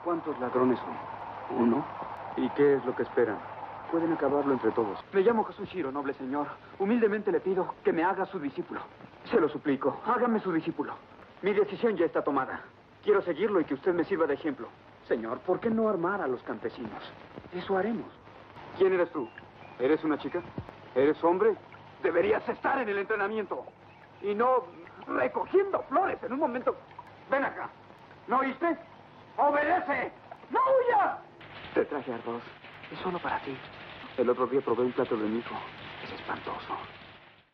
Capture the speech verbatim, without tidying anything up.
¿Cuántos ladrones son? Uno. ¿Y qué es lo que esperan? Pueden acabarlo entre todos. Me llamo Kazushiro, noble señor. Humildemente le pido que me haga su discípulo. Se lo suplico, hágame su discípulo. Mi decisión ya está tomada. Quiero seguirlo y que usted me sirva de ejemplo. Señor, ¿por qué no armar a los campesinos? Eso haremos. ¿Quién eres tú? ¿Eres una chica? ¿Eres hombre? Deberías estar en el entrenamiento. Y no recogiendo flores en un momento. Ven acá. ¿No oíste? ¡Obedece! ¡No huyas! Te traje arroz. Es solo para ti. El otro día probé un plato de mi hijo. Es espantoso.